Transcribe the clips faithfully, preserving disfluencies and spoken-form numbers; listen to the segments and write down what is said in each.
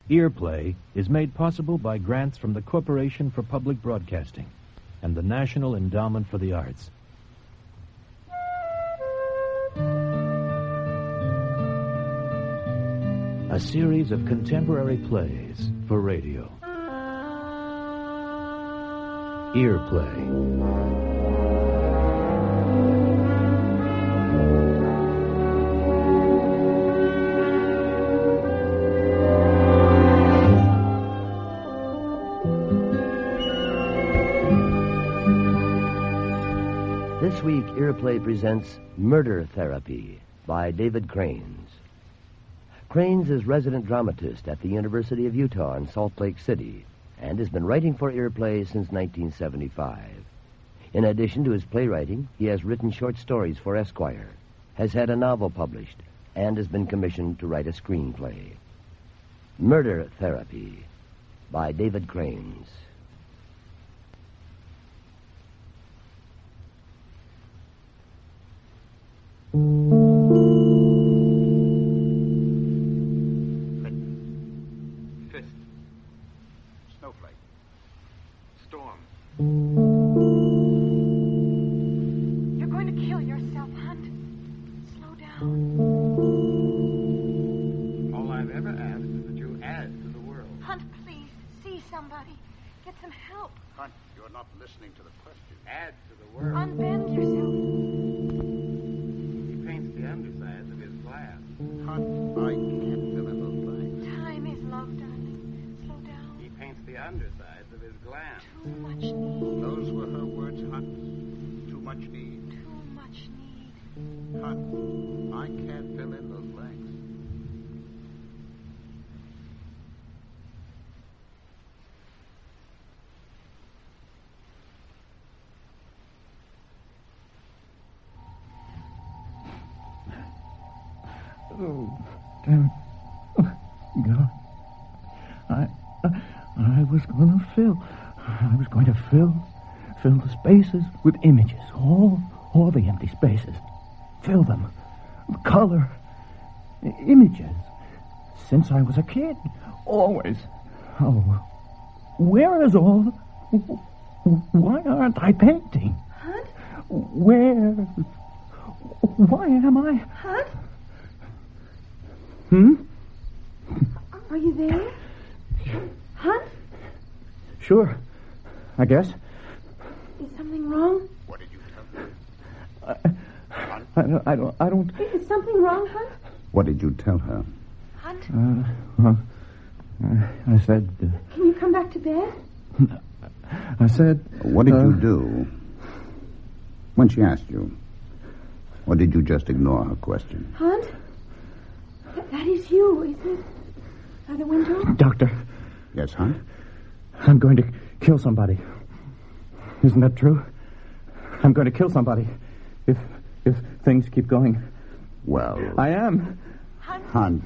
Earplay is made possible by grants from the Corporation for Public Broadcasting and the National Endowment for the Arts. A series of contemporary plays for radio. Earplay. This week, Earplay presents Murder Therapy by David Cranes. Cranes is resident dramatist at the University of Utah in Salt Lake City and has been writing for Earplay since nineteen seventy-five. In addition to his playwriting, he has written short stories for Esquire, has had a novel published, and has been commissioned to write a screenplay. Murder Therapy by David Cranes. Fist. Snowflake. Storm. You're going to kill yourself, Hunt. Slow down. All I've ever asked is that you add to the world. Hunt, please, see somebody. Get some help. Hunt, you're not listening to the question. Add to the world. Unbend yourself. He paints the undersides of his glass. Hunt, I can't fill in those blanks. Time is love, darling. Slow down. He paints the undersides of his glass. Too much need. Those were her words, Hunt. Too much need. Too much need. Hunt, I can't fill in those blanks. Oh, damn it. Oh, God. I, I, I was going to fill, I was going to fill, fill the spaces with images. All, all the empty spaces. Fill them with color. I- images. Since I was a kid. Always. Oh, where is all the... Why aren't I painting? Hunt? Where... Why am I... Hunt? Hmm? Are you there? Hunt? Sure. I guess. Is something wrong? What did you tell her? I, I, don't, I don't... I don't... Is something wrong, Hunt? What did you tell her? Hunt? Uh, well, I, I said... Uh, Can you come back to bed? I said... What did uh, you do when she asked you? Or did you just ignore her question? Hunt? Th- that is you, isn't it? By the window? Doctor, Yes, Hunt? I'm going to kill somebody. Isn't that true? I'm going to kill somebody if if things keep going. Well, I am. Hunt? Hunt,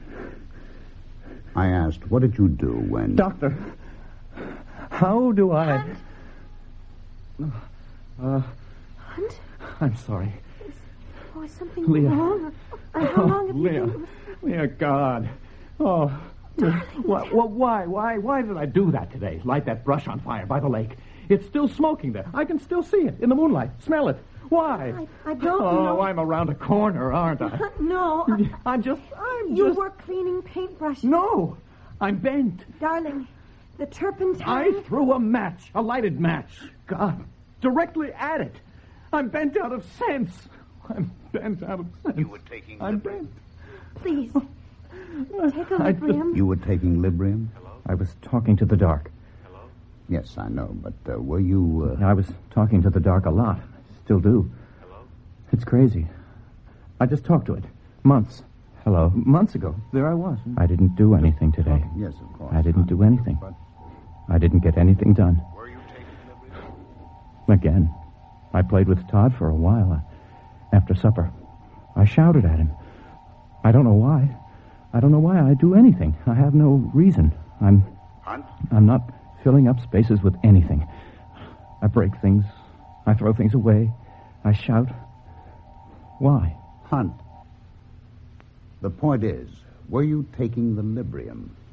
I asked, what did you do when... Doctor, how do I... Hunt? Uh, Hunt? I'm sorry. Oh, is something Leah. wrong? Uh, how long have you Leah. been... Leah, God. Oh. Why, why, why, why did I do that today? Light that brush on fire by the lake. It's still smoking there. I can still see it in the moonlight. Smell it. Why? I, I don't oh, know. I'm around a corner, aren't I? No. I, I'm just, I'm you just... were cleaning paintbrushes. No, I'm bent. Darling, the turpentine... I threw a match, a lighted match. God, directly at it. I'm bent out of sense. I'm bent out of sense. You were taking I'm Librium? bent. Please, take a I just- Librium. You were taking Librium? I was talking to the dark. Yes, I know, but uh, were you... Uh... I was talking to the dark a lot. I still do. Hello? It's crazy. I just talked to it. Months. Hello? Months ago. There I was. I didn't do anything today. Yes, of course. I didn't do anything. But I didn't get anything done. Were you taking Librium? Again. I played with Todd for a while. Uh, after supper. I shouted at him. I don't know why. I don't know why I do anything. I have no reason. I'm... Hunt? I'm not filling up spaces with anything. I break things. I throw things away. I shout. Why? Hunt. The point is, were you taking the Librium?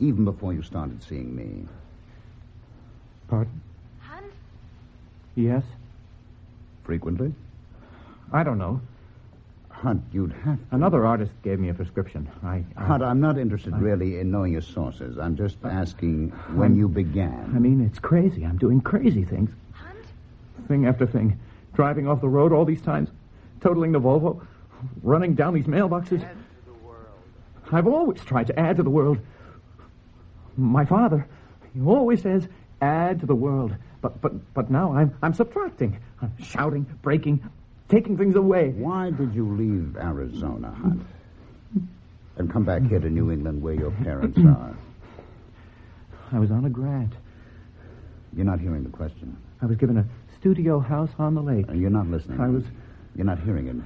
even before you started seeing me. Pardon? Hunt? Yes? Frequently? I don't know. Hunt, you'd have to. Another artist gave me a prescription. I, I Hunt, I'm not interested I- really in knowing your sources. I'm just asking when you began. I mean, it's crazy. I'm doing crazy things. Hunt? Thing after thing. Driving off the road all these times. Totaling the Volvo. Running down these mailboxes. Add to the world. I've always tried to add to the world. My father, he always says, add to the world. But but but now I'm I'm subtracting. I'm shouting, breaking, taking things away. Why did you leave Arizona, Hunt? And come back here to New England where your parents are? I was on a grant. You're not hearing the question. I was given a studio house on the lake. Uh, You're not listening. I was You're not hearing it.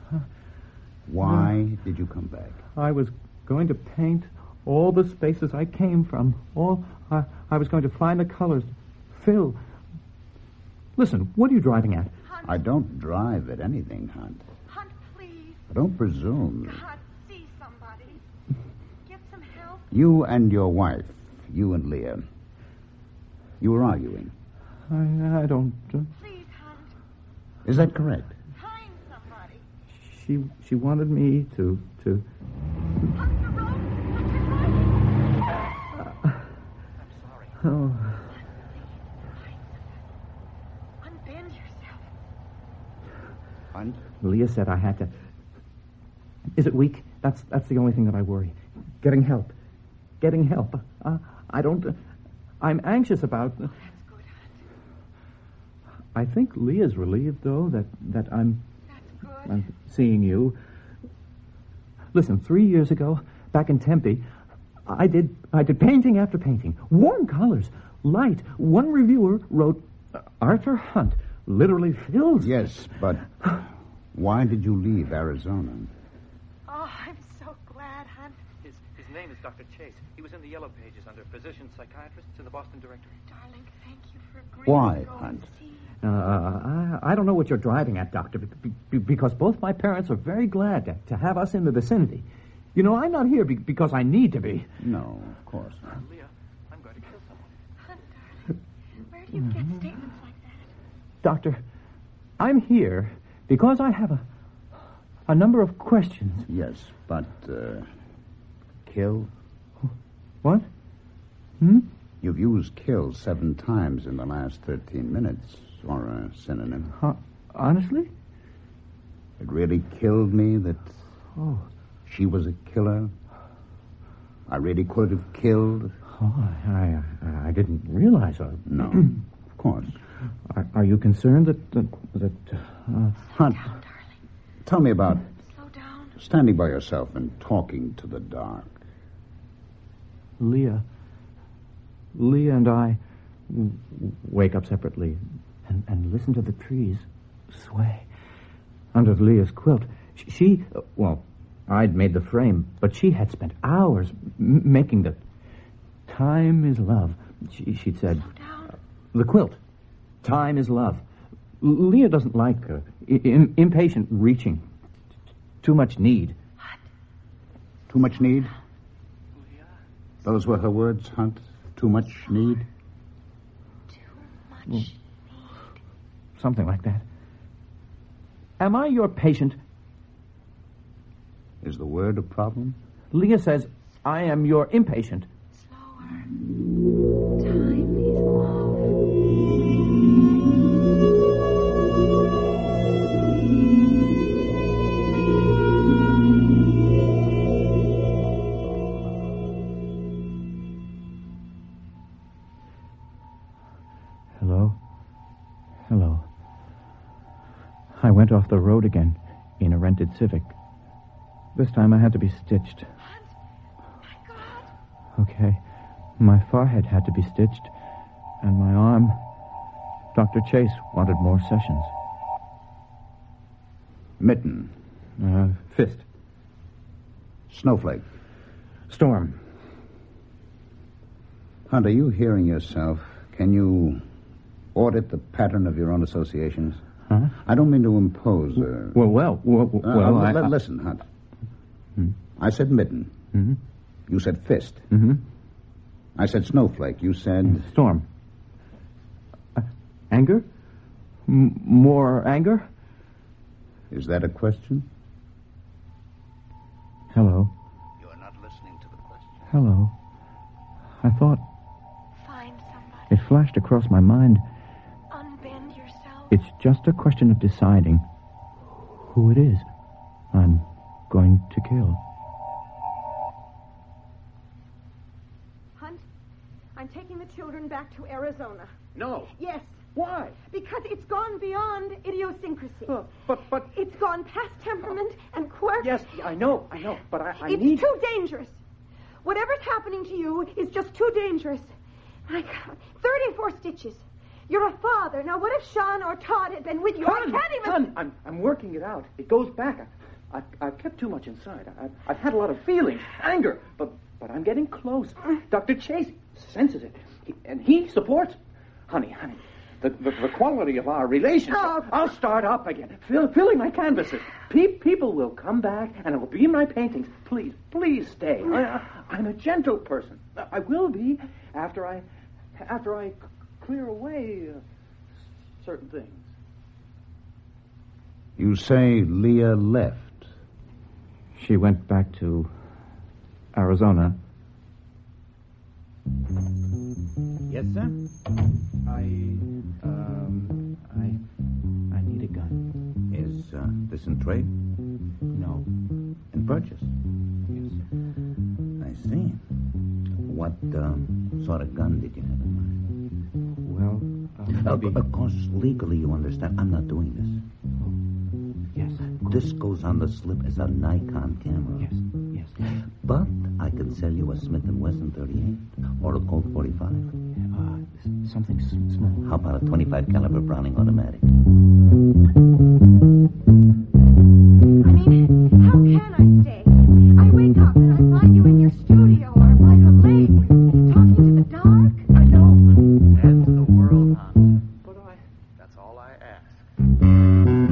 Why did you come back? I was going to paint all the spaces I came from. All I, I was going to find the colors. Fill. Listen, what are you driving at? Hunt? I don't drive at anything, Hunt. Hunt, please. Don't presume. God, see somebody. Get some help. You and your wife, you and Leah, you were arguing. I, I don't. Uh, Please, Hunt. Is that correct? Find somebody. she she wanted me to to. Hunt the road. Hunt the road. Oh, Unbend yourself. Hunt? Leah said I had to. Is it weak? That's that's the only thing that I worry. Getting help. Getting help. Uh, I don't. Uh, I'm anxious about. Uh, That's good, Hunt. I think Leah's relieved, though, that that I'm That's good. I'm seeing you. Listen, three years ago, back in Tempe, I did I did painting after painting, warm colors, light. One reviewer wrote, Arthur Hunt literally fills. Yes, but why did you leave Arizona? Oh, I'm so glad, Hunt. His, his name is Doctor Chase. He was in the Yellow Pages under physicians, psychiatrists in the Boston Directory. Darling, thank you for agreeing Why, to go and Hunt? see. Uh, I, I don't know what you're driving at, Doctor, be- be- because both my parents are very glad to, to have us in the vicinity. You know, I'm not here be- because I need to be. No, of course not. Leah, I'm going to kill someone. Hunt, darling, where do you get statements like that? Doctor, I'm here because I have a, a number of questions. Yes, but, uh, kill? What? Hmm? You've used kill seven times in the last thirteen minutes, or a synonym. Huh? Honestly? It really killed me that Oh. she was a killer. I really could have killed. Oh, I, I, I didn't realize. Uh, No, of course. are, are you concerned that that, that uh, Hunt, Down, darling. tell me about Slow down. standing by yourself and talking to the dark. Leah, Leah and I w- w- wake up separately and, and listen to the trees sway under Leah's quilt. She, she uh, well, I'd made the frame, but she had spent hours m- making the. Time is love, she, she'd said. Slow down. The quilt. Time is love. L- Leah doesn't like uh, I- im- impatient reaching. Too much need. Too much need? Leah? Those were her words, Hunt. Too much need? Too much. Something like that. Am I your patient? Is the word a problem? Leah says, I am your impatient. Slower. Time is love. Hello? Hello. I went off the road again in a rented Civic. This time I had to be stitched. Hunt. My God. Okay. My forehead had to be stitched, and my arm. Doctor Chase wanted more sessions. Mitten. Uh, fist. Snowflake. Storm. Hunt, are you hearing yourself? Can you audit the pattern of your own associations? Huh? I don't mean to impose. Uh, Well, well, well, uh, well uh, I, li- I- listen, Hunt. Hmm? I said mitten. Mhm. You said fist. Mhm. I said Snowflake. You said... Storm. Uh, anger? M- more anger? Is that a question? Hello. You're not listening to the question. Hello. I thought... Find somebody. It flashed across my mind. Unbend yourself. It's just a question of deciding who it is I'm going to kill. Hunt, I'm taking the children back to Arizona. No. Yes, Why? because it's gone beyond idiosyncrasy. Uh, but, but... It's gone past temperament and quirk. Yes, I know, I know, but I, I It's need... too dangerous. Whatever's happening to you is just too dangerous. My God, thirty-four stitches. You're a father. Now, what if Sean or Todd had been with you? Hun, I can't even... Hun, I'm, I'm working it out. It goes back. I, I, I've kept too much inside. I, I've, I've had a lot of feelings, anger, but but I'm getting close. Doctor Chase senses it, he, and he supports. Honey, honey, the, the, the quality of our relationship. Oh. I'll start up again, fill, filling my canvases. Pe- people will come back, and it'll be in my paintings. Please, please stay. I, I'm a gentle person. I will be after I, after I c- clear away uh, certain things. You say Leah left. She went back to Arizona. Yes, sir? I, um, I, I need a gun. Is uh, this in trade? No. In purchase? Yes. I see. What um, sort of gun did you have in mind? Well, uh, Of, maybe... of course, legally, you understand. I'm not doing this. Yes. This goes on the slip as a Nikon camera. Yes. Yes. But I can sell you a Smith and Wesson thirty-eight or a Colt forty-five. Uh, s- something s- small. How about a twenty-five caliber Browning automatic? I mean, how can I stay? I wake up and I find you in your studio or by the lake, talking to the dark. I know. And to the world, hon. But I... That's all I ask.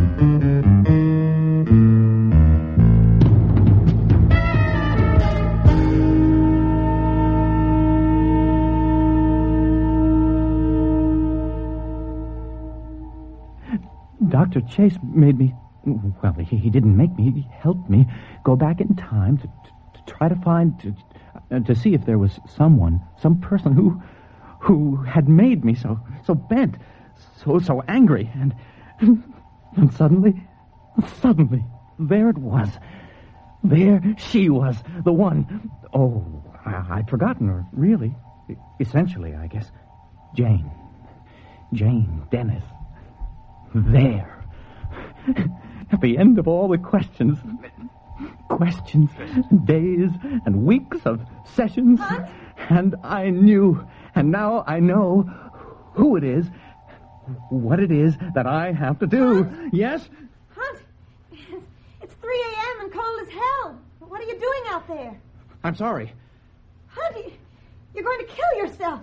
Doctor Chase made me... Well, he, he didn't make me. He helped me go back in time to, to, to try to find... To, uh, to see if there was someone, some person who who had made me so so bent, so so angry. And, and suddenly, suddenly, there it was. There she was, the one... Oh, I, I'd forgotten her, really. Essentially, I guess. Jane. Jane Dennis. There. At the end of all the questions. Questions, days and weeks of sessions. Hunt? And I knew, and now I know who it is, what it is that I have to do. Hunt? Yes? Hunt, it's three a.m. and cold as hell. What are you doing out there? I'm sorry. Hunt, you're going to kill yourself.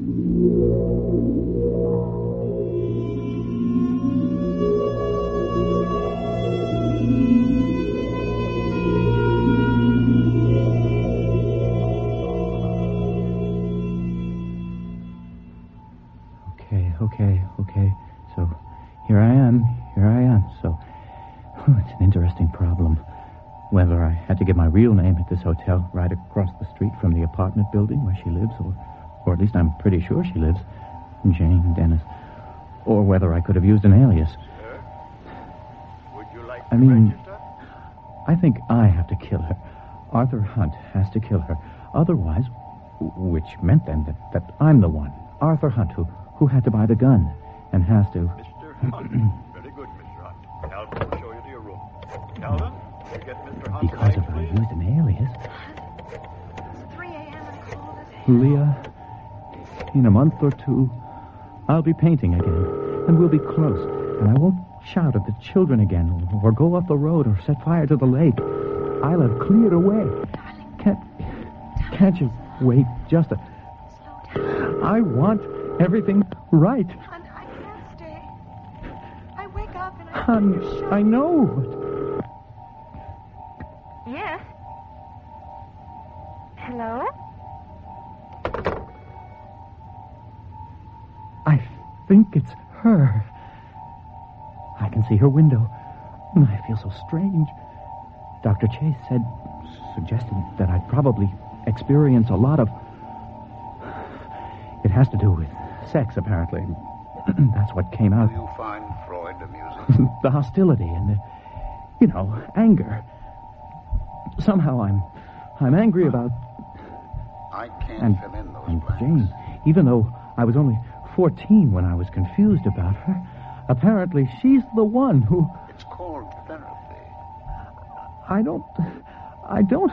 Okay, okay, okay. So here I am, here I am. So oh, it's an interesting problem. Whether I had to give my real name at this hotel right across the street from the apartment building where she lives, or, or at least I'm pretty sure she lives, Jane Dennis, or whether I could have used an alias. Sir, would you like I to mean, register? I think I have to kill her. Arthur Hunt has to kill her. Otherwise, which meant then that, that I'm the one, Arthur Hunt, who, who had to buy the gun and has to... Mister Hunt. Very good, Mister Hunt. Calvin will show you to your room. Calvin, you get Mister Hunt's Because name, if I please. used an alias... It's three a.m. and cold as hell. Leah, in a month or two, I'll be painting again, and we'll be close, and I won't shout at the children again, or go up the road, or set fire to the lake. I'll have cleared away. Can't, can't you wait just a... Slow down. I want everything right. Hunt, I can't stay. I wake up and I Hon, feel your I know, but... Yes. Hello? think it's her. I can see her window. I feel so strange. Doctor Chase said, suggested that I'd probably experience a lot of... It has to do with sex, apparently. That's what came out. Do you find Freud amusing? The hostility and the, you know, anger. Somehow I'm, I'm angry about... I can't and, fill in those and blanks. Jane, even though I was only fourteen when I was confused about her, apparently she's the one who... It's called therapy. I don't... I don't...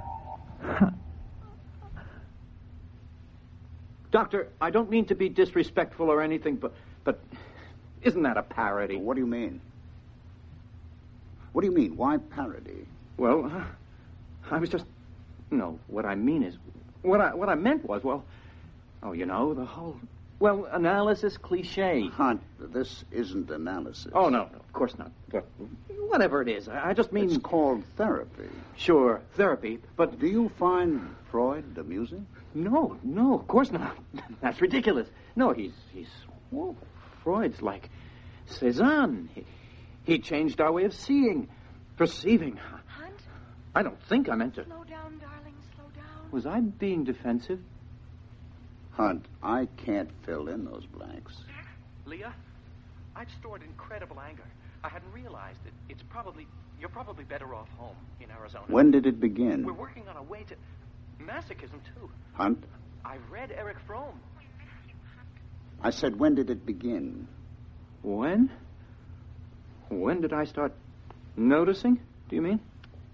Doctor, I don't mean to be disrespectful or anything, but but isn't that a parody? What do you mean? What do you mean? Why parody? Well, uh, I was just... No, what I mean is... What I what I meant was, well... Oh, you know, the whole... Well, analysis cliche. Hunt, this isn't analysis. Oh, no, no, of course not. But whatever it is, I, I just mean... It's called therapy. Sure, therapy, but... Do you find Freud amusing? No, no, of course not. That's ridiculous. No, he's... he's... Well, Freud's like Cézanne. He, he changed our way of seeing, perceiving. Hunt? I don't think I meant to... Slow down, darling, slow down. Was I being defensive? Hunt, I can't fill in those blanks. Leah, I've stored incredible anger. I hadn't realized it. It's probably... You're probably better off home in Arizona. When did it begin? We're working on a way to... Masochism, too. Hunt? I've read Eric Fromm. I said, when did it begin? When? When did I start noticing, do you mean?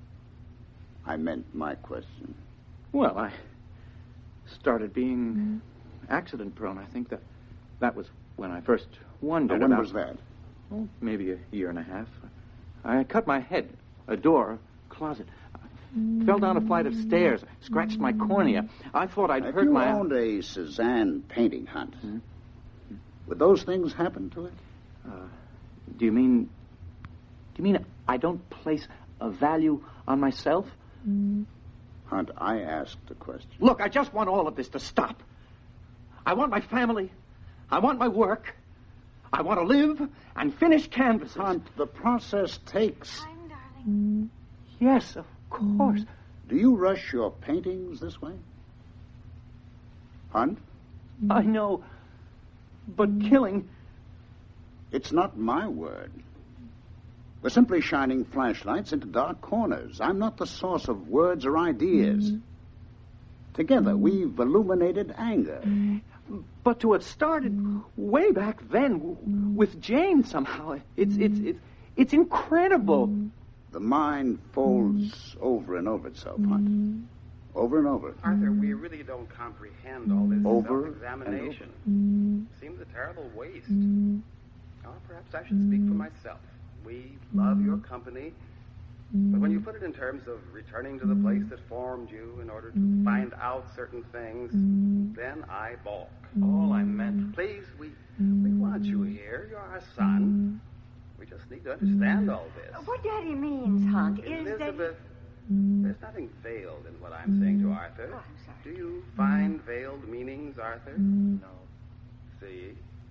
I meant my question. Well, I started being accident-prone. I think that that was when I first wondered Now, when about... was that? Oh, maybe a year and a half. I cut my head, a door, a closet. I fell down a flight of stairs, scratched my cornea. I thought I'd If hurt you my... owned a Cézanne painting, Hunt, Hmm? would those things happen to it? Uh, do you mean... Do you mean I don't place a value on myself? Hunt, I asked a question. Look, I just want all of this to stop. I want my family. I want my work. I want to live and finish canvases. Hunt, the process takes... Time, darling. Yes, of course. Do you rush your paintings this way? Hunt? I know. But killing... It's not my word. We're simply shining flashlights into dark corners. I'm not the source of words or ideas. Together, we've illuminated anger. But to have started way back then w- with Jane somehow, it's it's it's it's incredible. The mind folds over and over itself, Hunt. Over and over. Arthur, we really don't comprehend all this Over self-examination. Seems a terrible waste. Or perhaps I should speak for myself. We love your company, but when you put it in terms of returning to the place that formed you in order to find out certain things, then I balk. All I meant... Please, we we want you here. You're our son. We just need to understand all this. What Daddy means, Hunt, is that... Elizabeth, there's nothing veiled in what I'm saying to Arthur. Oh, I'm sorry. Do you find veiled meanings, Arthur? No. See?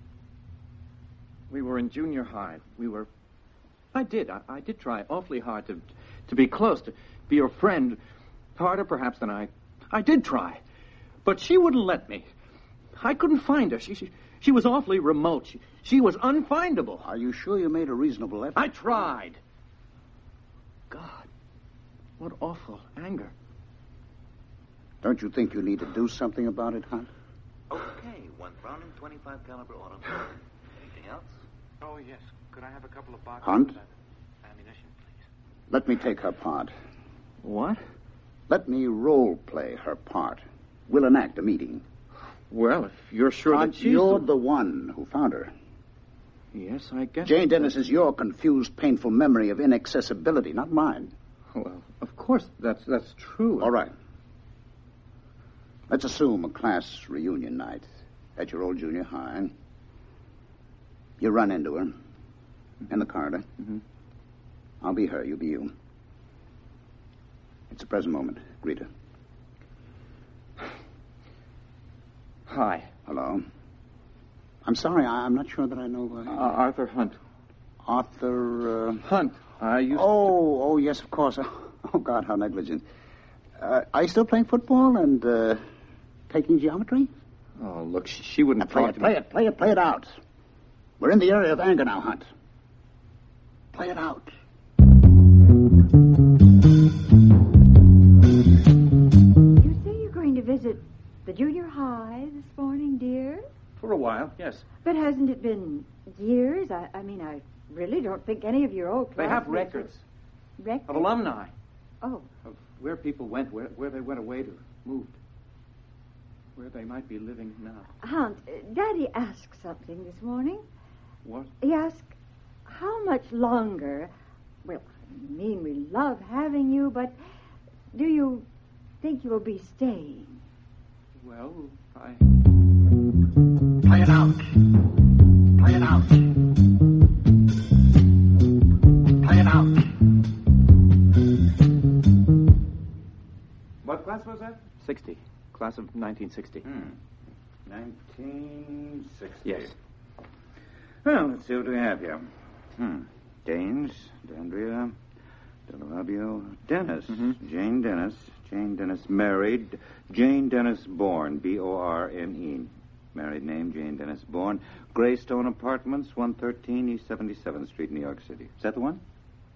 We were in junior high. We were... I did. I, I did try awfully hard to to be close, to be your friend. Harder, perhaps, than I... I did try. But she wouldn't let me. I couldn't find her. She she, she was awfully remote. She, she was unfindable. Are you sure you made a reasonable effort? I tried. God, what awful anger. Don't you think you need to do something about it, Hunt? Okay, one Browning twenty-five caliber auto. Anything else? Oh, yes. Could I have a couple of boxes Hunt? of that ammunition, please? Let me take her part. What? Let me role play her part. We'll enact a meeting. Well, if you're sure Hunt, that she's... you're the one who found her. Yes, I guess... Jane Dennis is your confused, painful memory of inaccessibility, not mine. Well, of course, that's that's true. All right. Let's assume a class reunion night at your old junior high. You run into her in the corridor. Mm-hmm. I'll be her, you be you. It's the present moment. Greet her. Hi. Hello. I'm sorry, I, I'm not sure that I know. Uh, Uh, Arthur Hunt. Arthur... Uh... Hunt. I used Oh, oh, yes, of course. Oh, God, how negligent. Uh, are you still playing football and uh, taking geometry? to... Oh, look, she, she wouldn't Now, play talk it, to play me. it, play it, play it out. We're in the area of anger now, Hunt. Play it out. You say you're going to visit the junior high this morning, dear? For a while, yes. But hasn't it been years? I, I mean, I really don't think any of your old They have classmates records are- Records? of alumni, Oh, of where people went, where, where they went away to, moved, where they might be living now. Hunt, uh, Daddy asked something this morning. What? He asked, how much longer... Well, I mean, we love having you, but do you think you'll be staying? Well, I... Play it out. Play it out. Play it out. What class was that? sixty. Class of nineteen sixty. Hmm. nineteen sixty. Yes. Well, let's see what we have here. Hmm. Danes, Dandria, Delavio, Dennis. Mhm. Jane Dennis. Jane Dennis married. Jane Dennis born. B O R N E. Married name, Jane Dennis born. Greystone Apartments, one thirteen East seventy-seventh Street, New York City. Is that the one?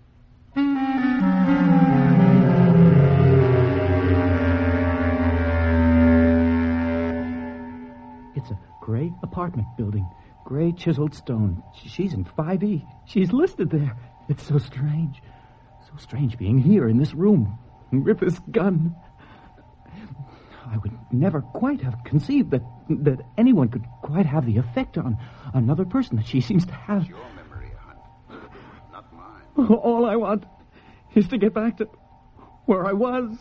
It's a great apartment building. Gray chiseled stone. She's in five E. She's listed there. It's so strange. So strange being here in this room with this gun. I would never quite have conceived that that anyone could quite have the effect on another person that she seems to have. Your memory, Hunt. Not mine. All I want is to get back to where I was.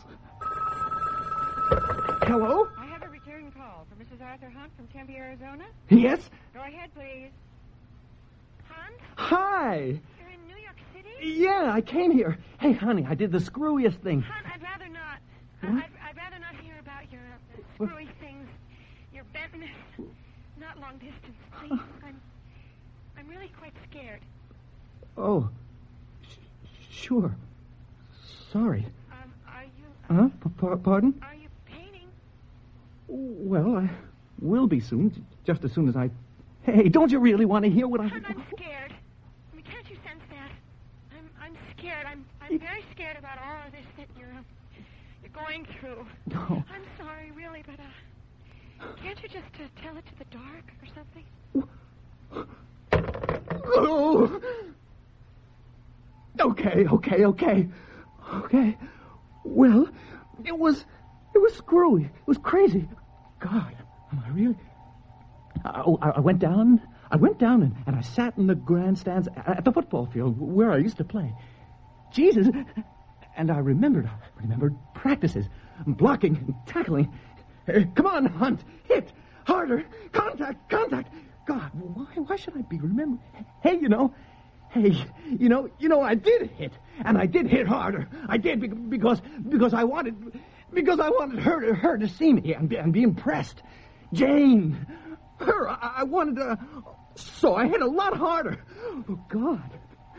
Hello? I have a return call for Missus Arthur Hunt from Tempe, Arizona. Yes? Go ahead, please. Hunt, Hi. you're in New York City? Yeah, I came here. Hey, honey, I did the screwiest thing. Hunt, I'd rather not. I- What? I'd, I'd rather not hear about your uh, screwy things, your bentness. Not long distance, please. I'm, I'm really quite scared. Oh, sh- sure. Sorry. Um, are you? Huh? P- par- pardon? Are you painting? Well, I will be soon, j- just as soon as I... Hey, don't you really want to hear what I... Hunt, I'm scared. I mean, can't you sense that? I'm, I'm scared. I'm, I'm very scared about all of this that you're, uh, you're going through. No. I'm sorry, really, but uh, can't you just uh, tell it to the dark or something? Oh! Okay, okay, okay. Okay. Well, it was... It was screwy. It was crazy. God, am I really... I, I, I went down... I went down and, and I sat in the grandstands at the football field where I used to play. Jesus. And I remembered... I remembered practices. Blocking and tackling. Hey, come on, Hunt. Hit. Harder. Contact. Contact. God, why, why should I be remembering? Hey, you know... Hey, you know, you know, I did hit, and I did hit harder. I did be- because because I wanted because I wanted her to her to see me and be, and be impressed. Jane, her, I, I wanted to. So I hit a lot harder. Oh God!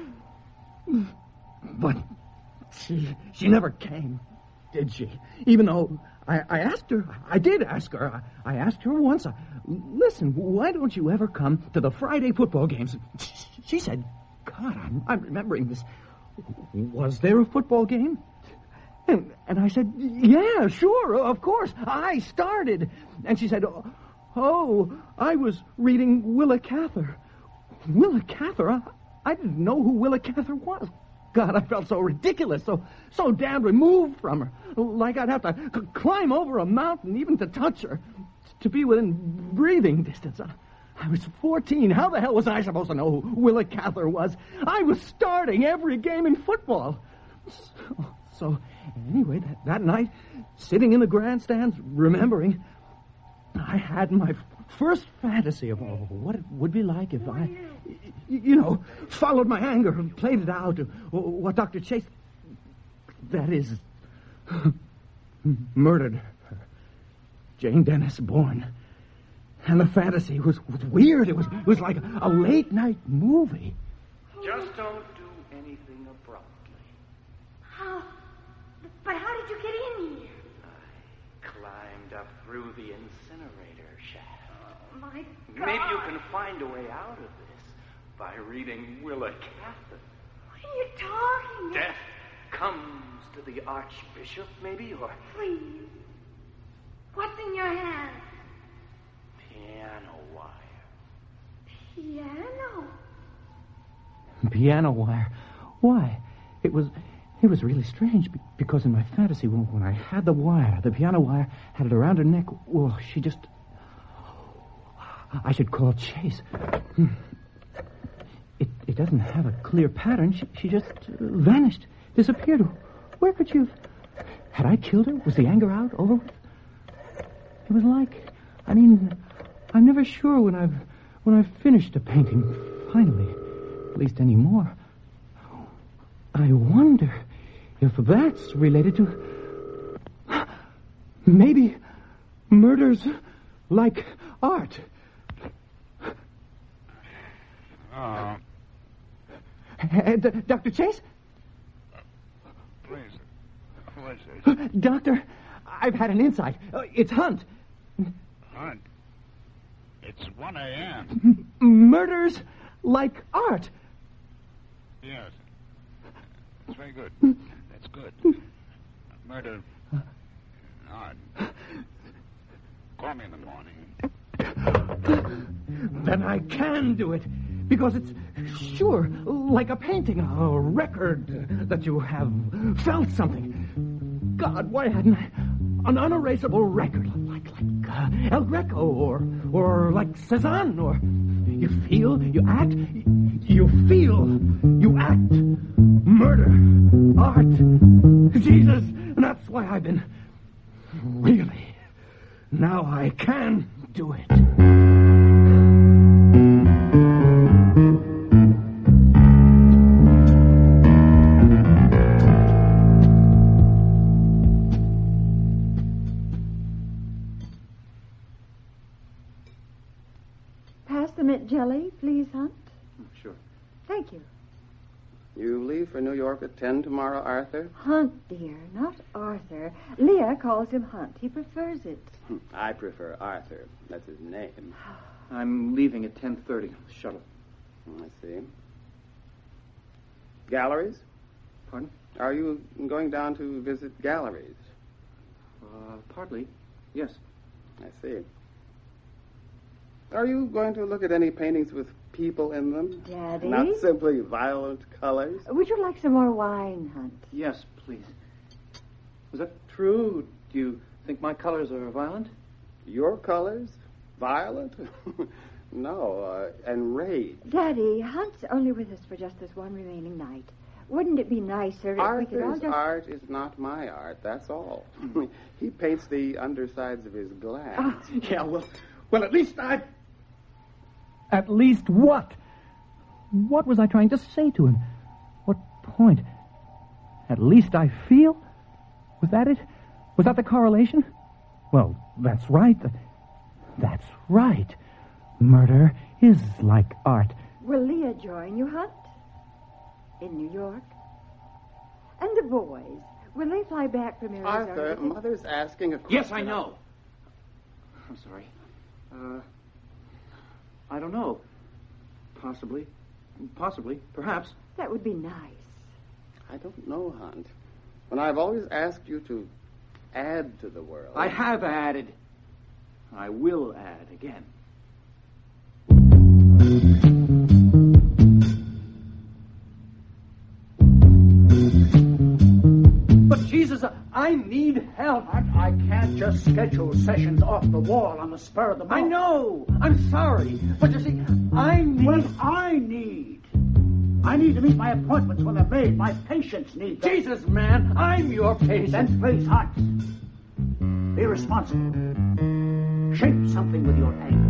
But she she never came, did she? Even though I, I asked her, I did ask her. I, I asked her once. I, Listen, why don't you ever come to the Friday football games? She said. God, I'm, I'm remembering this. Was there a football game? And and I said, yeah, sure, of course. I started. And she said, oh, oh I was reading Willa Cather. Willa Cather? I, I didn't know who Willa Cather was. God, I felt so ridiculous, so so damn removed from her. Like I'd have to c- climb over a mountain even to touch her, to be within breathing distance. I, I was fourteen. How the hell was I supposed to know who Willa Cather was? I was starting every game in football. So, so anyway, that, that night, sitting in the grandstands, remembering, I had my first fantasy of oh, what it would be like if I, you, you know, followed my anger and played it out. What Doctor Chase, that is, murdered her. Jane Dennis born. And the fantasy was, was weird. It was, it was like a late-night movie. Just don't do anything abruptly. How? But how did you get in here? I climbed up through the incinerator shaft. Oh, my God. Maybe you can find a way out of this by reading Willa Cather. What are you talking about? Death comes to the Archbishop, maybe, or... Please. What's in your hand? Piano wire. Piano? Piano wire. Why? It was... It was really strange, because in my fantasy, when, when I had the wire, the piano wire, had it around her neck, well, she just... I should call Chase. It, it doesn't have a clear pattern. She, she just uh, vanished, disappeared. Where could she have... Had I killed her? Was the anger out, over with? It was like... I mean, I'm never sure when I've... when I've finished a painting, finally. At least anymore. I wonder if that's related to... Maybe murders like art. Oh. Uh, D- Doctor Chase? Please. Who is it? Doctor, I've had an insight. Uh, it's Hunt. Hunt? It's one a.m. M- murders like art. Yes. That's very good. That's good. Murder. Odd. Call me in the morning. Then I can do it. Because it's, sure, like a painting, a record that you have felt something. God, why hadn't I... An unerasable record, like like uh, El Greco, or or like Cezanne, or... You feel, you act, you feel, you act. Murder, art, Jesus. And that's why I've been... Really. Now I can do it. Pass the mint jelly, please, Hunt. Sure. Thank you. You leave for New York at ten tomorrow, Arthur? Hunt, dear, not Arthur. Leah calls him Hunt. He prefers it. I prefer Arthur. That's his name. I'm leaving at ten thirty on the shuttle. I see. Galleries? Pardon? Are you going down to visit galleries? Uh, partly, yes. I see. Are you going to look at any paintings with people in them? Daddy? Not simply violent colors? Would you like some more wine, Hunt? Yes, please. Is that true? Do you think my colors are violent? Your colors? Violent? No, uh, enraged. Daddy, Hunt's only with us for just this one remaining night. Wouldn't it be nicer if we could all Arthur's just... art is not my art, that's all. He paints the undersides of his glass. Ah, yeah, well, well, at least I... At least what? What was I trying to say to him? What point? At least I feel? Was that it? Was that the correlation? Well, that's right. That's right. Murder is like art. Will Leah join you, Hunt? In New York? And the boys, will they fly back from Arizona? Arthur, Mother's asking a question. Yes, I know. I'm sorry. Uh, I don't know. Possibly. Possibly. Perhaps. That would be nice. I don't know, Hunt. When I've always asked you to add to the world. I have added. I will add again. But Jesus, I need help. I, I can't just schedule sessions off the wall on the spur of the moment. I know. I'm sorry. But you see, I need... What I need. I need to meet my appointments when they're made. My patients need them. Jesus, man, I'm your patient. Then please, Hunt. Be responsible. Shape something with your anger.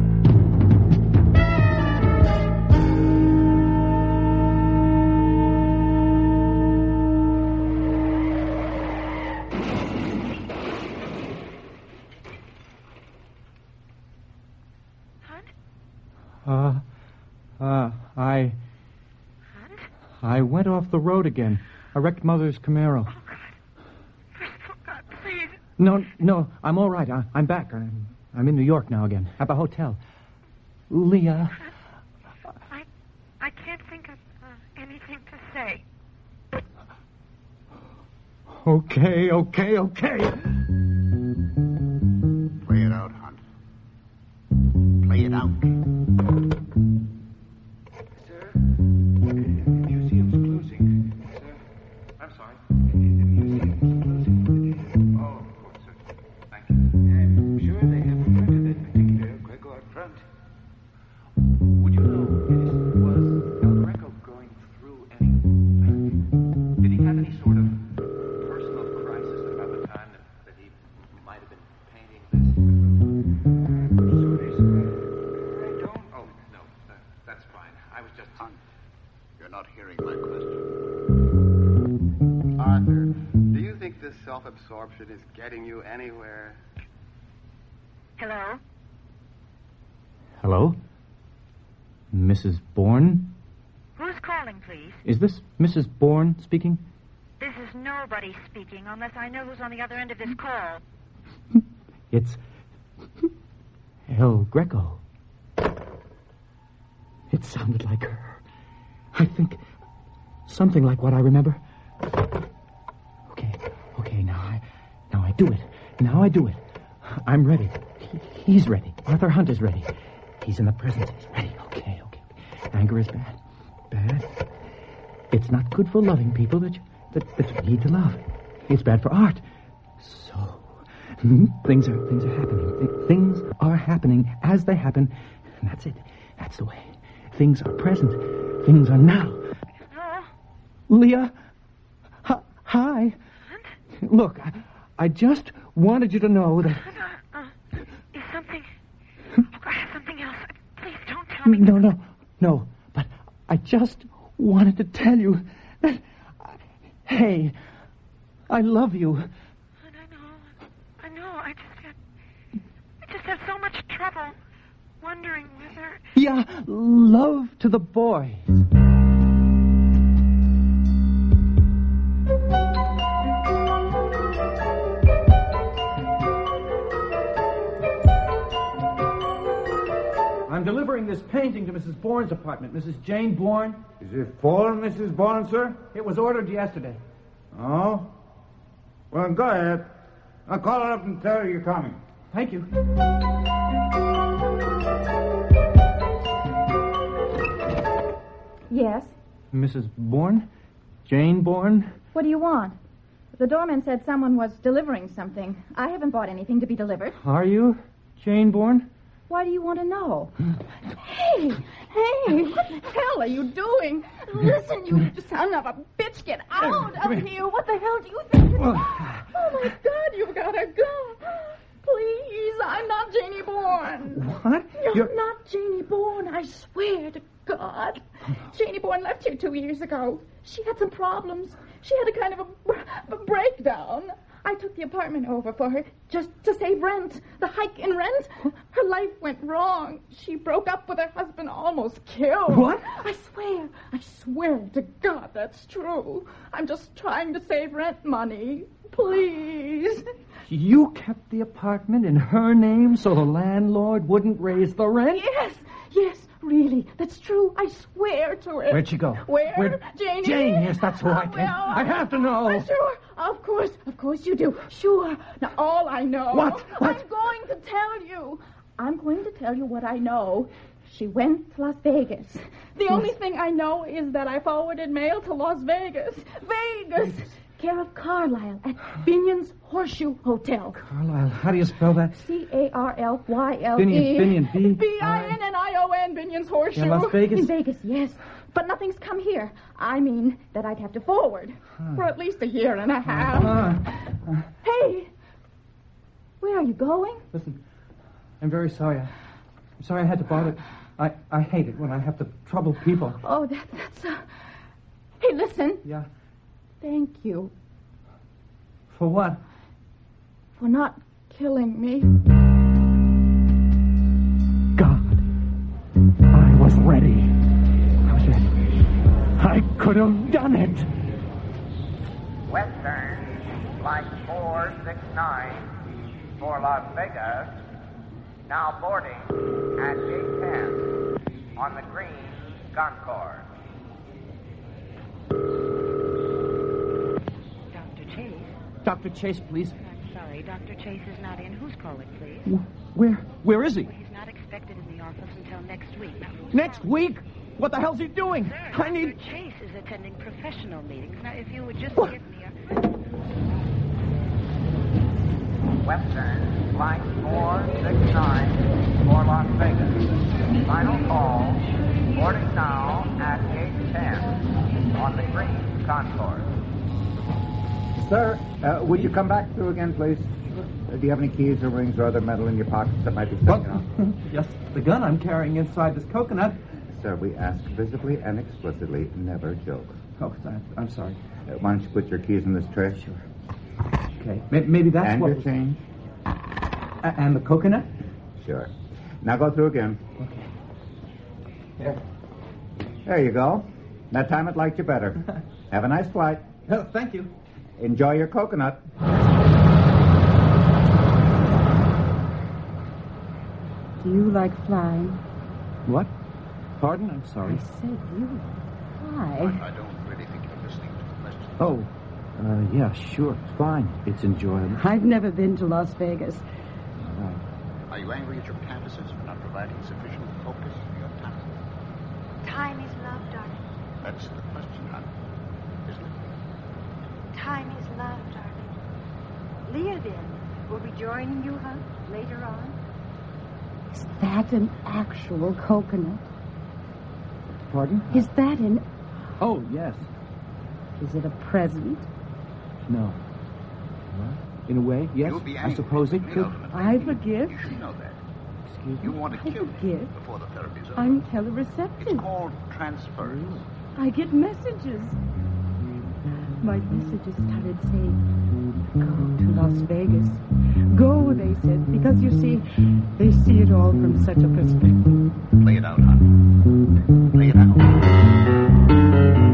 Uh, uh, I... Hunt? I went off the road again. I wrecked Mother's Camaro. Oh, God. Oh, God, please. No, no, I'm all right. I, I'm back. I'm, I'm in New York now again, at the hotel. Leah. I, I can't think of uh, anything to say. Okay, okay, okay. Play it out, Hunt. Play it out. Sir, the museum's closing. Sir, I'm sorry. The museum's closing. Oh, of course, sir. Thank you. I'm sure they haven't printed that particular Greco up front. Would you know, was El Greco going through any... Did he have any sort of personal crisis about the time that, that he might have been painting this? Sorry, sir. I don't... Oh, no, that, that's fine. I was just... Hunt, you're not hearing my question. Arthur, do you think this self-absorption is getting you anywhere? Hello? Hello? Missus Bourne? Who's calling, please? Is this Missus Bourne speaking? This is nobody speaking unless I know who's on the other end of this call. It's El Greco. It sounded like her. I think something like what I remember. Okay, okay, now I, now I do it. Now I do it. I'm ready. He, he's ready. Arthur Hunt is ready. He's in the present. He's ready. Okay, okay. Anger is bad. Bad. It's not good for loving people that you, that, that you need to love. It's bad for art. So, hmm, things are things are happening. Th- Things are happening as they happen, and that's it. That's the way. Things are present. Things are now. Hello? Leah. Hi. Hi. Hunt? Look, I, I just wanted you to know that. Uh, uh, is something... Oh, I have something else. Please don't tell me. No, no, no. But I just wanted to tell you that. Hey, I love you. And I know. I know. I just had... I just have so much trouble wondering whether... Yeah, love to the boy. I'm delivering this painting to Missus Bourne's apartment. Missus Jane Bourne. Is it for Missus Bourne, sir? It was ordered yesterday. Oh? Well, go ahead. I'll call her up and tell her you're coming. Thank you. Yes? Missus Bourne? Jane Bourne? What do you want? The doorman said someone was delivering something. I haven't bought anything to be delivered. Are you Jane Bourne? Why do you want to know? Hey, hey, what the hell are you doing? Listen, you son of a bitch, get out of here. What the hell do you think? Oh, my God, you've got to go. Please, I'm not Janie Bourne. What? You're, You're not Janie Bourne, I swear to God. Janie Bourne left here two years ago. She had some problems. She had a kind of a, a breakdown. I took the apartment over for her just to save rent. The hike in rent, her life went wrong. She broke up with her husband, almost killed. What? I swear, I swear to God that's true. I'm just trying to save rent money. Please. You kept the apartment in her name so the landlord wouldn't raise the rent? Yes, yes, really, that's true. I swear to it. Where'd she go? Where? Where'd... Janie? Jane, yes, that's who I think. Well, I have to know. uh, Sure, of course, of course you do. Sure. Now, all I know... What? What? I'm going to tell you. I'm going to tell you what I know. She went to Las Vegas. The Yes. only thing I know is that I forwarded mail to Las Vegas. Vegas! Care of Carlisle at Binion's Horseshoe Hotel. Carlisle, how do you spell that? C A R L Y L E. Binion, Binion, B- B I N N I O N, Binion's Horseshoe. In Las Vegas? In Vegas, yes. But nothing's come here. I mean that I'd have to forward Huh. for at least a year and a half. Uh, uh, Hey, where are you going? listen, I'm very sorry. I, I'm sorry I had to bother. I, I hate it when I have to trouble people. Oh, that, that's... Uh... Hey, listen. Yeah. Thank you For what? for not killing me. God. could have done it. Western, Flight four six nine for Las Vegas, now boarding at gate ten on the green Concord. Doctor Chase? Doctor Chase, please. I'm sorry, Doctor Chase is not in. Who's calling, please? Where? Where is he? He's not expected in the office until next week. Next week? What the hell's he doing? Sir, I Doctor need... Chase is attending professional meetings. Now, if you would just What? give me a... Western, Flight four six nine for Las Vegas. Final call, boarding now at gate ten on the green Concord. Sir, uh, would you come back through again, please? Uh, do you have any keys or rings or other metal in your pockets that might be sticking out? Just the gun I'm carrying inside this coconut. Sir, we ask visibly and explicitly, never joke. Oh, I'm, I'm sorry. Uh, why don't you put your keys in this tray? Sure. Okay. Maybe, maybe that's and what... your was- change? A- and the coconut? Sure. Now go through again. Okay. There. There you go. That time it liked you better. Have a nice flight. Oh, thank you. Enjoy your coconut. Do you like flying? What? Pardon? I'm sorry. I said you fly. I don't really think you're listening to the question. Oh, uh, yeah, sure. Fine. It's enjoyable. I've never been to Las Vegas. All right. Are you angry at your canvassers for not providing sufficient focus for your task? Time is love, darling. That's the question, hon. Isn't it? Time is love, darling. Leah, then, will be joining you, huh, later on? Is that an actual coconut? Pardon? Is that an... Oh, yes. Is it a present? No. Well, in a way, yes. You'll be I angry suppose it with me, could. ultimately. I've a gift. You should know that. Excuse me? You want to I kill have a me gift. before the therapy's over. I'm telereceptive. It's called transference. I get messages. My messages started saying, go to Las Vegas. Go, they said, because you see, they see it all from such a perspective. Play it out, hon. Play it out.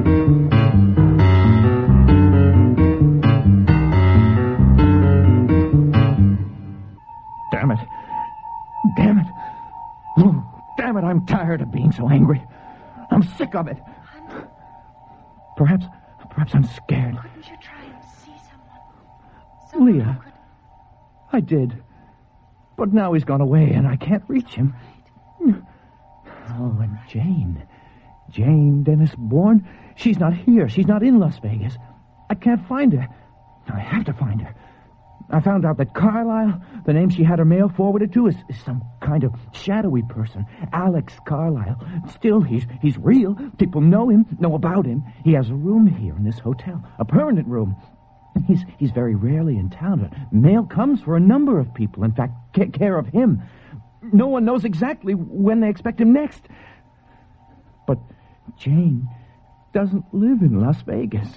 Damn it. Damn it. Oh, damn it, I'm tired of being so angry. I'm sick of it. Perhaps, perhaps I'm scared. Couldn't you try and see someone? Someone Leah. who could... I did. But now he's gone away and I can't reach him. Oh, and Jane. Jane Dennis Bourne. She's not here. She's not in Las Vegas. I can't find her. I have to find her. I found out that Carlyle, the name she had her mail forwarded to, is, is some kind of shadowy person. Alex Carlyle. Still, he's he's real. People know him, know about him. He has a room here in this hotel, a permanent room. He's he's very rarely in town, but mail comes for a number of people. In fact, take care of him. No one knows exactly when they expect him next. But Jane doesn't live in Las Vegas.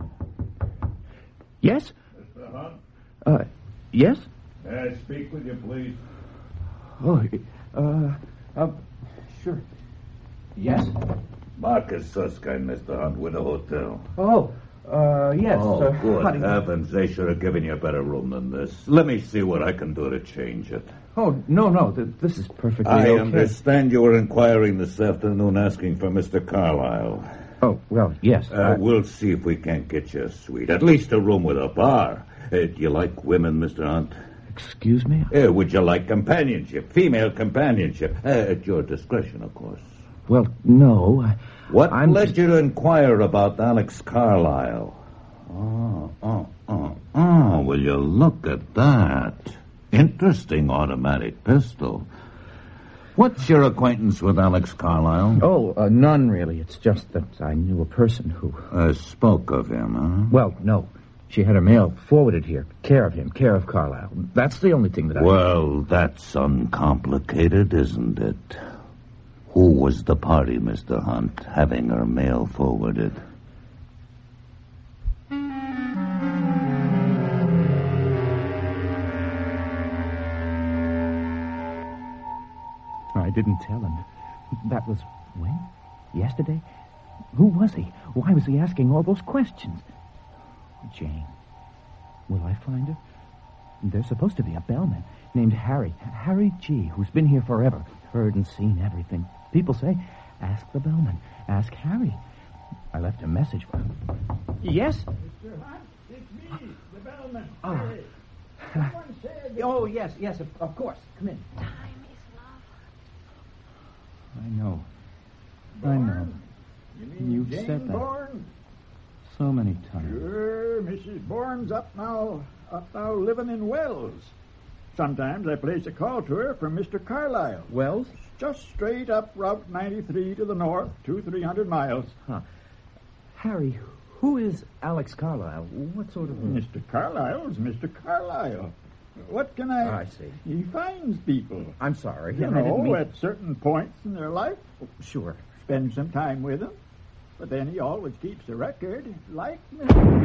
Yes? Mister Hunt? Uh, yes? May I speak with you, please? Oh, uh, uh, sure. Yes? Marcus Susskind, Mister Hunt, with the hotel. Oh, uh, yes. Oh, uh, good honey. heavens. They should have given you a better room than this. Let me see what I can do to change it. Oh, no, no. Th- this is perfectly I okay. understand you were inquiring this afternoon asking for Mister Carlyle. Oh, well, yes. Uh, I... We'll see if we can't get you a suite. At least a room with a bar. Uh, do you like women, Mister Hunt? Excuse me? Uh, would you like companionship? Female companionship? Uh, at your discretion, of course. Well, no. I... What I'm led just- you to inquire about Alex Carlyle? Oh, oh, oh, oh, will you look at that? Interesting automatic pistol. What's your acquaintance with Alex Carlyle? Oh, uh, none, really. It's just that I knew a person who... Uh, spoke of him, huh? Well, no. She had her mail forwarded here. Care of him. Care of Carlyle. That's the only thing that I... Well, that's uncomplicated, isn't it? Who was the party, Mister Hunt, having her mail forwarded? I didn't tell him. That was when? Yesterday? Who was he? Why was he asking all those questions? Jane. Will I find her? There's supposed to be a bellman named Harry. Harry G., who's been here forever. Heard and seen everything. People say, ask the bellman. Ask Harry. I left a message for him. Yes? Mister Hunt, it's me, the bellman. Oh. Harry. Someone said... Oh, yes, yes, of, of course. Come in. Time is love. I know. I know. You mean You've Jane said that Bourne? so many times. Sure, Missus Bourne's up now, up now living in Wells. Sometimes I place a call to her from Mister Carlyle. Wells? Just straight up Route ninety-three to the north, two, three hundred miles. Huh. Harry, who is Alex Carlyle? What sort of... Mister Carlyle's Mister Carlyle. What can I... I see. He finds people. I'm sorry. You I didn't know, mean- at certain points in their life. Sure. Spend some time with them. But then he always keeps a record, like me.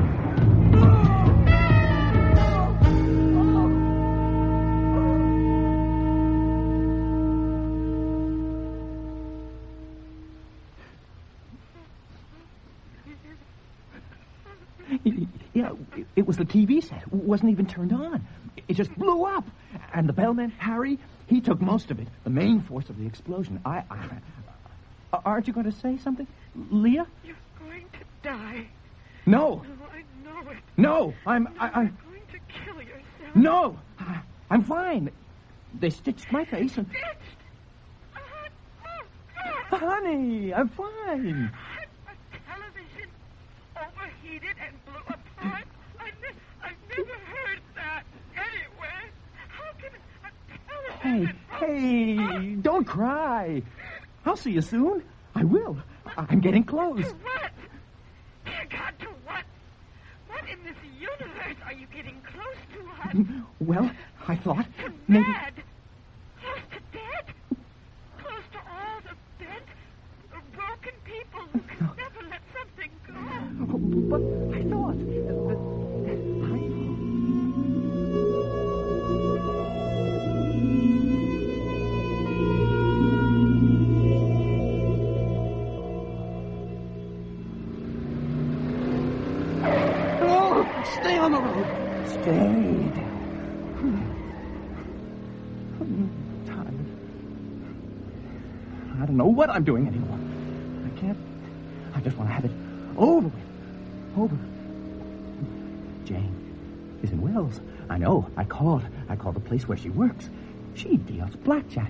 Yeah, it was the T V set. It wasn't even turned on. It just blew up. And the bellman, Harry, he took most of it. The main force of the explosion. I... I aren't you going to say something? Leah? You're going to die. No. No, I know it. No, I'm... I, I, You're going to kill yourself. no, I, I'm fine. They stitched my face and... Stitched? Honey, I'm fine. A television overheated and blew apart? I ne- I've never heard that anywhere. How can a television... Hey, hey, don't cry. I'll see you soon. I will. I'm getting close. To what? Dear God, to what? What in this universe are you getting close to, hon? Well, I thought To maybe... mad? Close to dead? Close to all the bent, uh, broken people who can never let something go? But I thought... Stay on the road. Stayed. I'm tired. I don't know what I'm doing anymore. I can't. I just want to have it over with. Over. Jane is in Wells. I know. I called. I called the place where she works. She deals blackjack.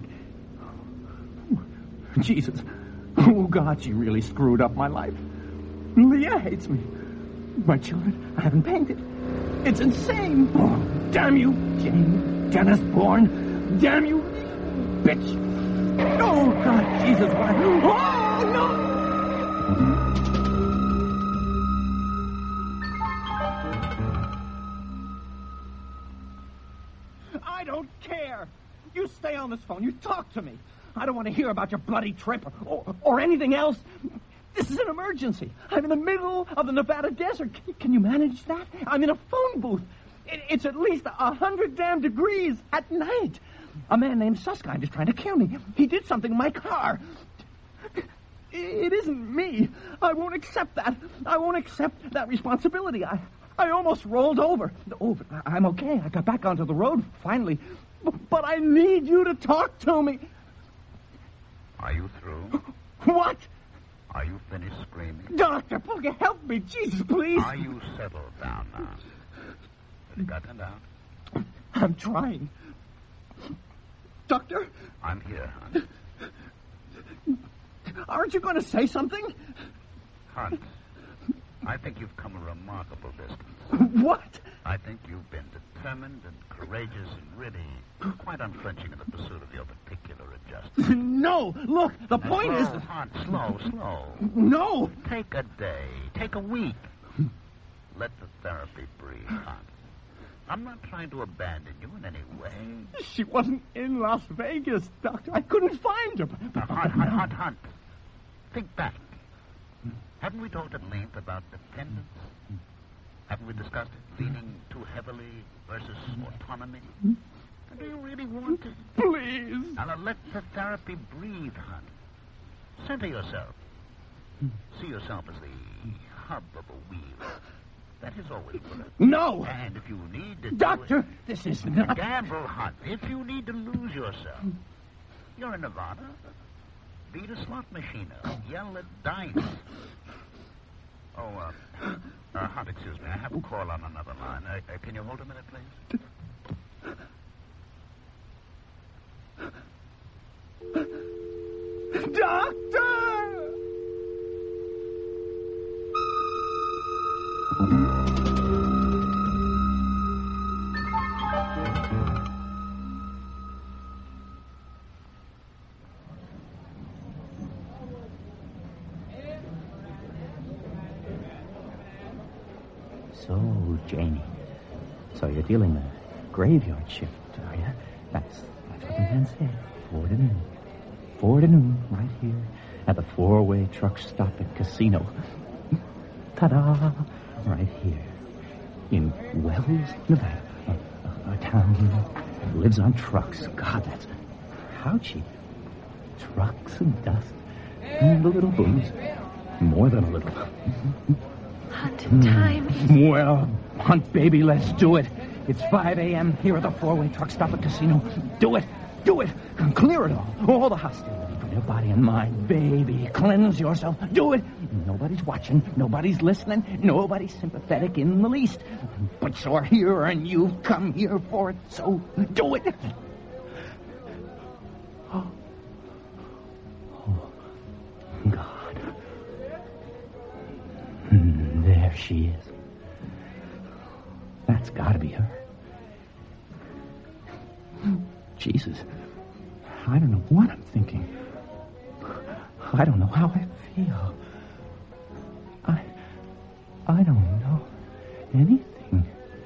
Jesus. Oh, God, she really screwed up my life. Leah hates me. My children, I haven't painted. It's insane. Oh, damn you, Jane Dennis Bourne. Damn you, bitch. Oh, God, Jesus, why? Oh, no. I don't care. You stay on this phone. You talk to me. I don't want to hear about your bloody trip or, or, or anything else. This is an emergency. I'm in the middle of the Nevada desert. Can, can you manage that? I'm in a phone booth. It, it's at least a hundred damn degrees at night. A man named Suskind is trying to kill me. He did something in my car. It isn't me. I won't accept that. I won't accept that responsibility. I, I almost rolled over. Oh, but I'm okay. I got back onto the road finally. But I need you to talk to me. Are you through? What? Are you finished screaming? Doctor, please help me. Jesus, please. Are you settled down now? Have you gotten down? I'm trying. Doctor? I'm here, Hunt. Aren't you going to say something? Hunt, I think you've come a remarkable distance. What? I think you've been determined and courageous and really quite unflinching in the pursuit of your particular adjustment. No, look, the Now, point slow, is... Hunt, slow, slow. No. Take a day. Take a week. Let the therapy breathe, Hunt. I'm not trying to abandon you in any way. She wasn't in Las Vegas, Doctor. I couldn't find her. Now, Hunt, Hunt, Hunt, Hunt. Think back. Haven't we talked at length about dependence? Haven't we discussed it? Leaning too heavily versus autonomy? Do you really want to? Please. Now, now let the therapy breathe, Hunt. Center yourself. See yourself as the hub of a wheel. That is always good. No! And if you need to... Doctor, this is not... Gamble hunt. If you need to lose yourself. You're in Nevada. Beat a slot machine up. Yell at dice. Oh, uh, uh, Hunt, excuse me. I have a call on another line. Uh, uh, can you hold a minute, please? Doctor! So, Janie, so you're dealing the graveyard shift, are you? That's, that's what the man said. Four to noon. Four to noon, right here, at the four-way truck stop at Casino. Ta-da! Right here, in Wells, Nevada, a, a, a town that lives on trucks. God, that's... How cheap. Trucks and dust, and a little booze. More than a little. Hunt, time. Well, Hunt, baby, let's do it. It's five a.m. here at the four-way truck stop at Casino. Do it. Do it. Clear it all. All the hostility from your body and mind. Baby, cleanse yourself. Do it. Nobody's watching. Nobody's listening. Nobody's sympathetic in the least. But you're here and you've come here for it, so do it. Oh, oh God. There she is. That's got to be her. Jesus. I don't know what I'm thinking. I don't know how I feel. I... I don't know anything.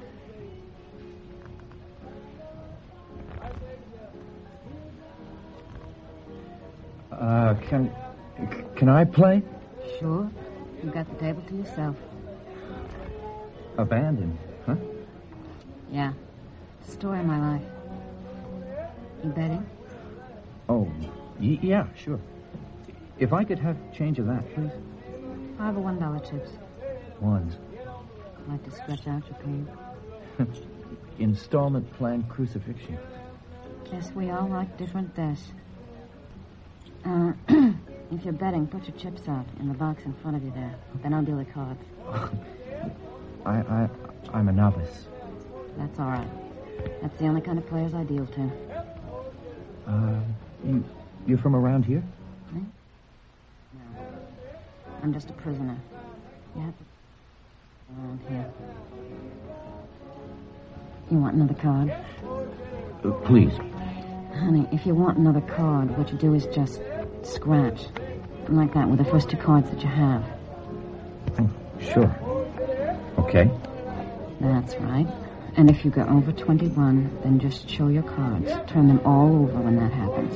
Uh, can... Can I play? Sure. You've got the table to yourself. Abandoned, huh? Yeah. Story of my life. You betting? Oh, y- yeah, sure. If I could have change of that, please. Five or one dollar chips. Ones. Like to stretch out your pain. Installment plan crucifixion. Guess we all like different deaths. Uh, if you're betting, put your chips out in the box in front of you there. Then I'll deal the cards. I, I, I'm a novice. That's all right. That's the only kind of players I deal to. Uh, you, you're from around here? Me? No. I'm just a prisoner. You have to... around here. You want another card? Uh, please. Honey, if you want another card, what you do is just scratch. Like that with the first two cards that you have. Oh, sure. Okay. That's right. And if you go over twenty-one, then just show your cards. Turn them all over when that happens.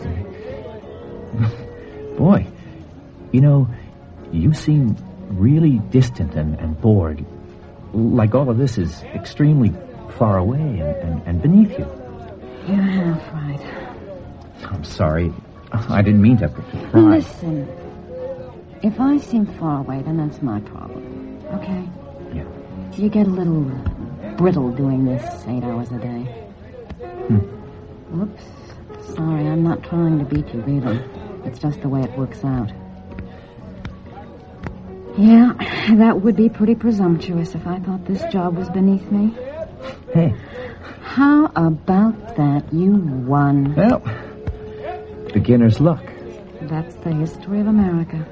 Boy, you know, you seem really distant and, and bored. Like all of this is extremely far away and, and, and beneath you. You're half right. I'm sorry. I didn't mean to pry. Listen, if I seem far away, then that's my problem. Okay? Yeah. You get a little brittle doing this eight hours a day. Hmm. Whoops. Sorry, I'm not trying to beat you, really. It's just the way it works out. Yeah, that would be pretty presumptuous if I thought this job was beneath me. Hey. How about that? You won. Well, beginner's luck. That's the history of America.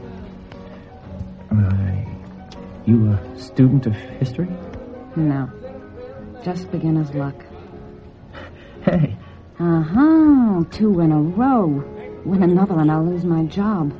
Uh, you a student of history? No. Just beginner's luck. Hey. Uh-huh. Two in a row. Win another and I'll lose my job.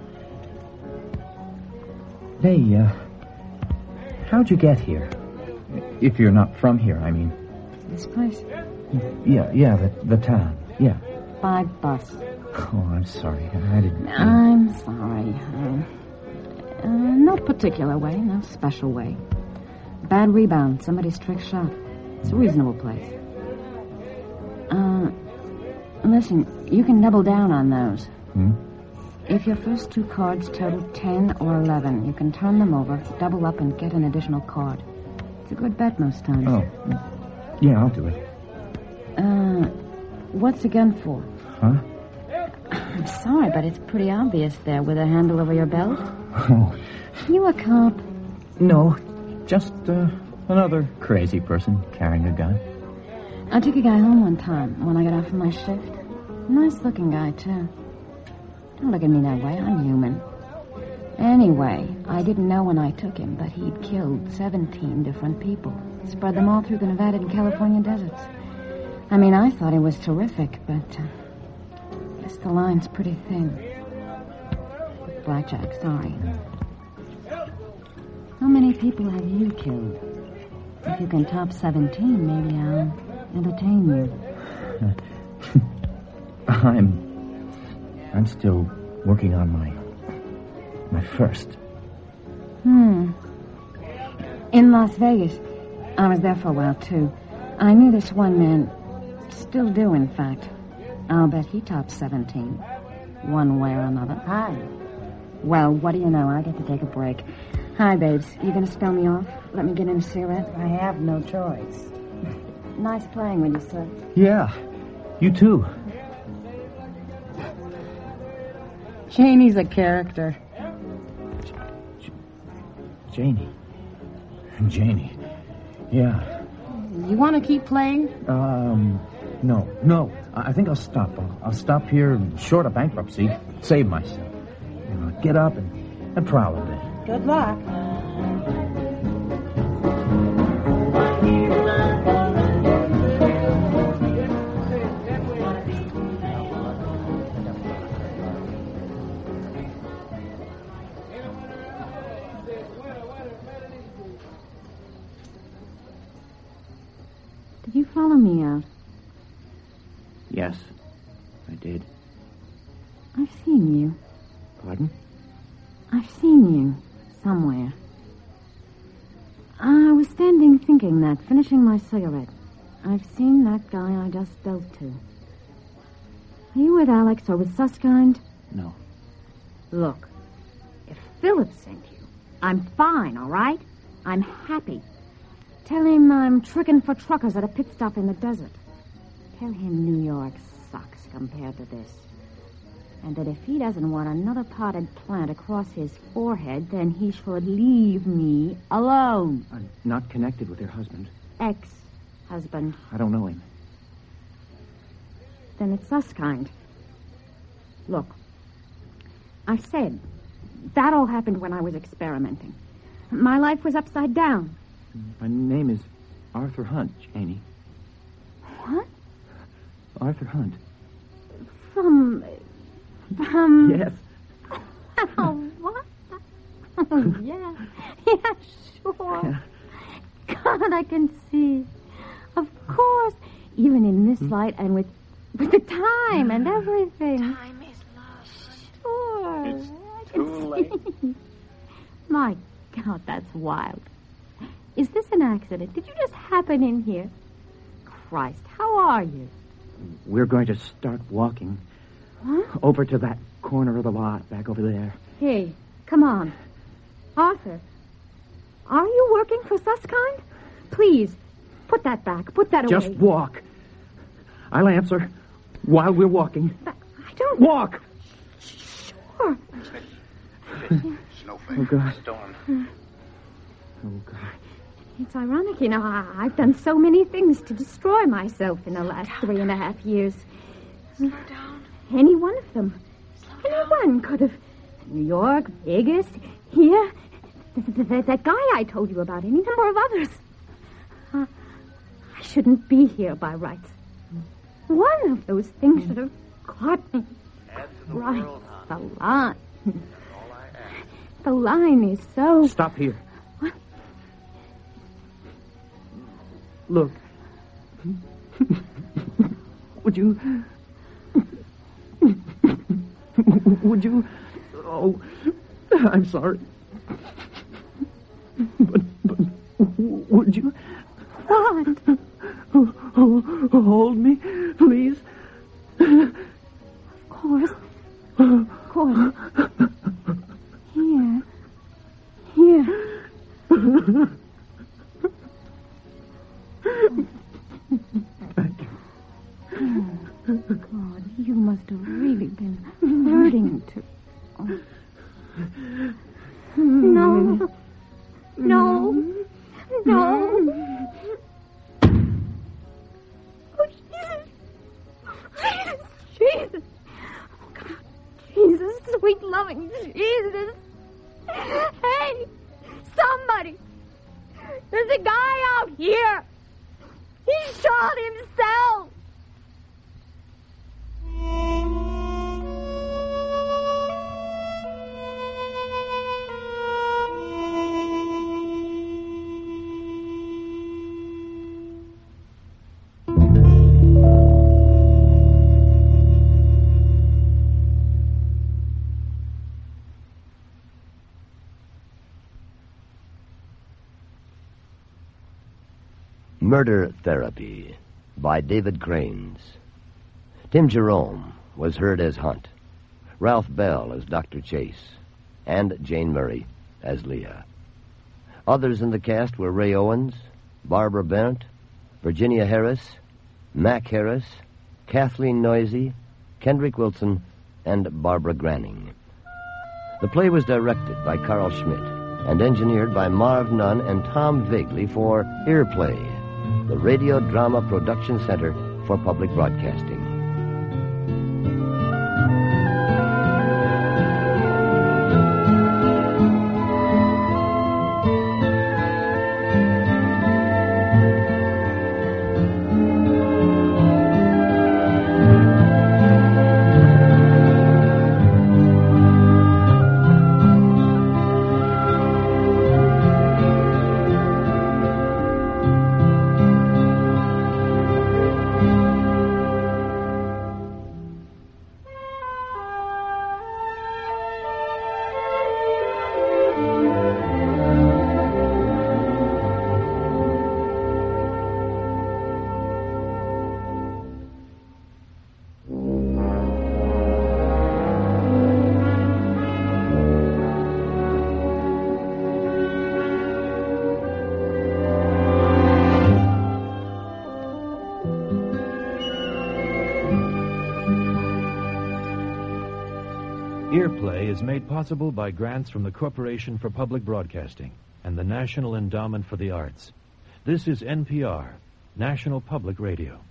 Hey, uh, how'd you get here? If you're not from here, I mean. This place? Yeah, yeah, the, the town. Yeah. By bus. Oh, I'm sorry. I didn't... I'm sorry. Uh, uh, no particular way, no special way. Bad rebound, somebody's trick shot. It's a reasonable place. Uh, listen, you can double down on those. Hmm? If your first two cards total ten or eleven, you can turn them over, double up, and get an additional card. It's a good bet most times. Oh. Yeah, I'll do it. Uh, what's the gun for? Huh? I'm sorry, but it's pretty obvious there with a handle over your belt. Oh. You a cop? No, just uh, another crazy person carrying a gun. I took a guy home one time when I got off from my shift. Nice-looking guy, too. Don't look at me that way. I'm human. Anyway, I didn't know when I took him, but he'd killed seventeen different people. Spread them all through the Nevada and California deserts. I mean, I thought he was terrific, but uh, I guess the line's pretty thin. Blackjack, sorry. How many people have you killed? If you can top seventeen, maybe I'll entertain you. I'm... I'm still working on my... my first. Hmm. In Las Vegas. I was there for a while, too. I knew this one man. Still do, in fact. I'll bet he tops seventeen. One way or another. Hi. Well, what do you know? I get to take a break. Hi, babes. You gonna spell me off? Let me get in a cigarette? I have no choice. Nice playing with you, sir. Yeah. You too. Janie's a character. Janie. Janie. Yeah. You want to keep playing? Um, no. No. I think I'll stop. I'll, I'll stop here short of bankruptcy. Save myself. You know, get up and, and prowl a bit. Good luck. Did you follow me out? Yes, I did. I've seen you. Pardon? I've seen you somewhere. I was standing thinking that, finishing my cigarette. I've seen that guy I just spoke to. Are you with Alex or with Susskind? No. Look, if Philip sent you, I'm fine, all right? I'm happy. Tell him I'm tricking for truckers at a pit stop in the desert. Tell him New York sucks compared to this. And that if he doesn't want another potted plant across his forehead, then he should leave me alone. I'm not connected with your husband. Ex-husband. I don't know him. Then it's Susskind. Look, I said that all happened when I was experimenting. My life was upside down. My name is Arthur Hunt, Janie. What? Arthur Hunt. From... From... Yes. Oh, what? Oh, yeah. Yeah, sure. Yeah. God, I can see. Of course. Even in this Hmm? light and with, with the time and everything. Time is lost. Sure. It's I can too late. see. My God, that's wild. Is this an accident? Did you just happen in here? Christ, how are you? We're going to start walking Huh? over to that corner of the lot back over there. Hey, come on. Arthur, are you working for Susskind? Please, put that back. Put that Just away. walk. I'll answer while we're walking. I don't... Walk! Sure. Snowflake. Oh, God. Storm. Oh, God. It's ironic, you know, I, I've done so many things to destroy myself in the last three and a half years. Slow down. Any one of them. Anyone could have. New York, Vegas, here. Th- th- th- that guy I told you about, any number of others. Uh, I shouldn't be here by rights. One of those things should have caught me. Right, the line. The line is so... Stop here. What? Look. Would you... Would you... Oh, I'm sorry. But, but would you... What? Hold me, please. Of course. Of course. been flirting to... Oh. No. No. No. Oh, Jesus. Jesus. Jesus. Oh, God. Jesus. Sweet, loving Jesus. Hey, somebody. There's a guy out here. He shot himself. Murder Therapy by David Cranes. Tim Jerome was heard as Hunt, Ralph Bell as Doctor Chase, and Jane Murray as Leah. Others in the cast were Ray Owens, Barbara Bennett, Virginia Harris, Mac Harris, Kathleen Noisy, Kendrick Wilson, and Barbara Granning. The play was directed by Carl Schmidt and engineered by Marv Nunn and Tom Vagley for Earplay, the Radio Drama Production Center for Public Broadcasting. Earplay is made possible by grants from the Corporation for Public Broadcasting and the National Endowment for the Arts. This is N P R, National Public Radio.